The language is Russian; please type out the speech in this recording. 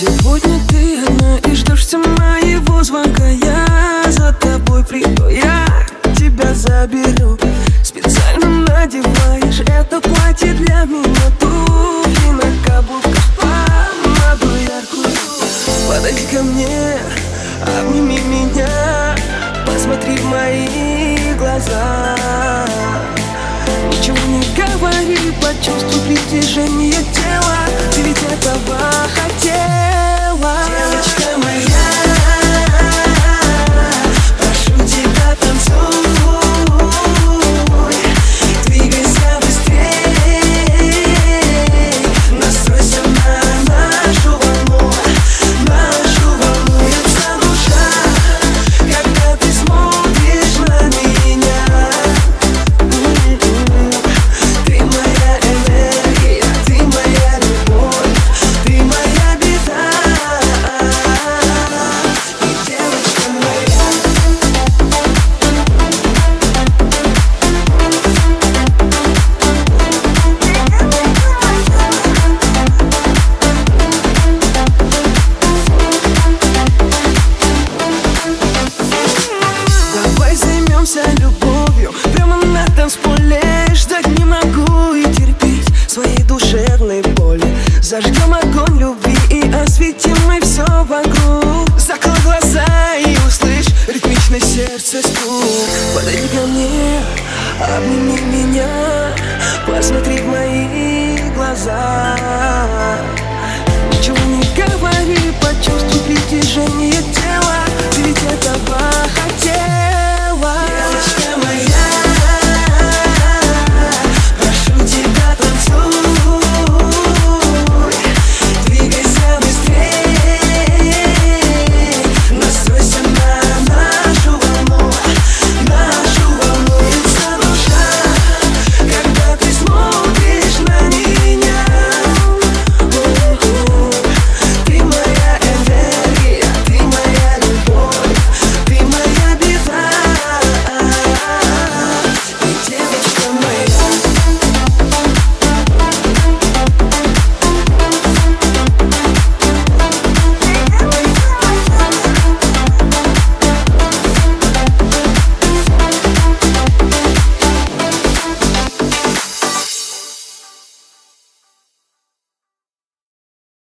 Сегодня ты одна и ждешься моего звонка. Я за тобой приду, я тебя заберу. Специально надеваешь это платье для меня, туфли на каблуках, помаду яркую. Подойди ко мне, обними меня, посмотри в мои глаза. Ничего не говори, почувствуй притяжение тела. Ты ведь этого хотела. Девочка моя, прошу тебя, танцуй. Двигайся быстрей, настройся на нашу волну. Нашу волнуется душа, когда ты смотришь на меня. Ты моя энергия, ты моя любовь, ты моя беда. И девочка моя. Давай займемся любовью прямо на танцполе. Ждать не могу и терпеть своей душевной боли. Зажгем огонь любви и осветим мы все вокруг. Закрой глаза и услышь ритмичное сердце стук. Подойди ко мне, обними меня, посмотри в мои глаза. Ничего не говори, почувствуй притяжение тела. Ты ведь этого хотела.